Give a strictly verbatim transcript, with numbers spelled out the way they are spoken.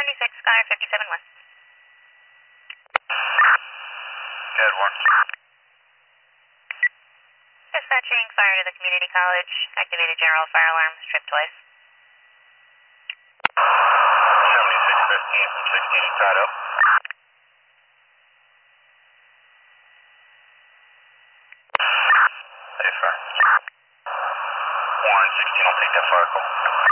seventy-six, Connor fifty-seven West. Dead one. Dispatching fire to the community college. Activated general fire alarm. Strip twice. seventy-six fifteen from sixteen inside up. Hey, fire. one sixteen will take that fire call.